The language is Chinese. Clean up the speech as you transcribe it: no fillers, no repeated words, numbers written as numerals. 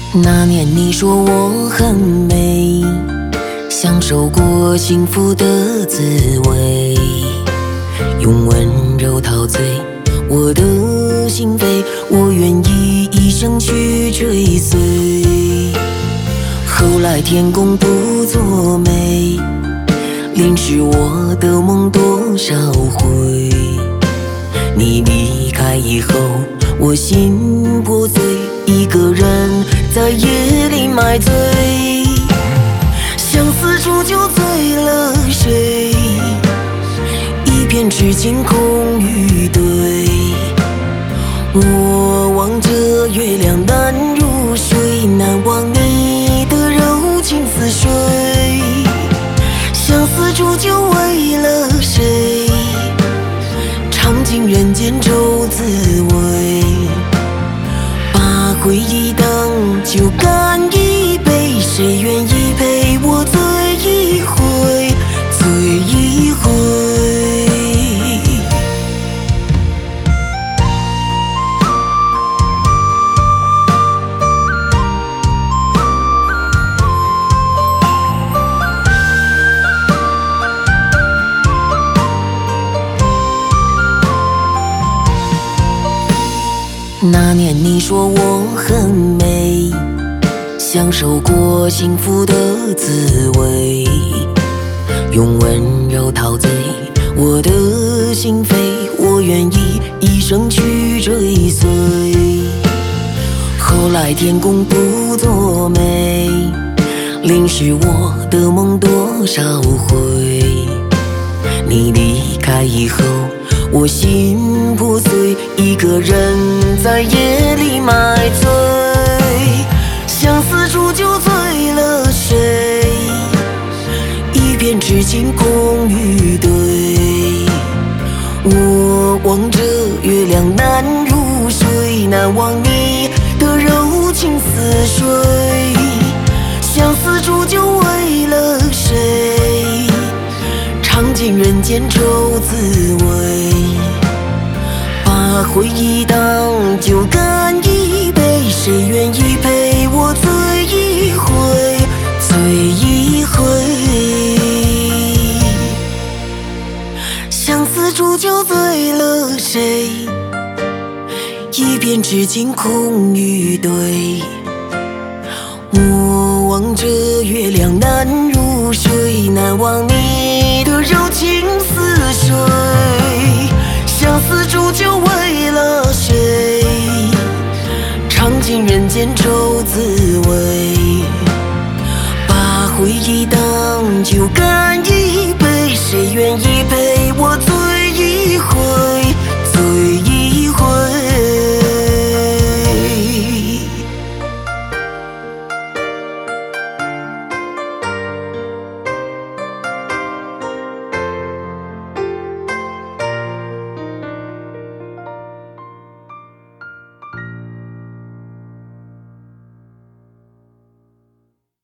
那年你说我很美，享受过幸福的滋味，用温柔陶醉我的心扉，我愿意一生去追随。后来天公不作美，淋湿我的梦多少回。你离开以后，我心破碎，一个人在夜里买醉，相思煮酒醉了谁？一片痴情空余堆。我望着月亮难入睡，难忘你的柔情似水。相思煮酒为了谁？尝尽人间愁滋味。把回忆当酒干一杯，谁愿意陪我醉一回，醉一回。那年你说我很美，享受过幸福的滋味，用温柔陶醉我的心扉，我愿意一生去追随。后来天公不作美，淋湿我的梦多少回。你离开以后，我心破碎，一个人在夜里买醉，相思煮酒醉了谁？一片痴情空余堆。我望着月亮难入睡，难忘你的柔情似水。相思煮酒为了谁？尝尽人间愁滋味。把回忆当酒干一杯，谁愿意陪我醉一回，醉一回。相思煮酒醉了谁？一片痴情空余堆。我望着月亮难入睡，难忘你的柔情似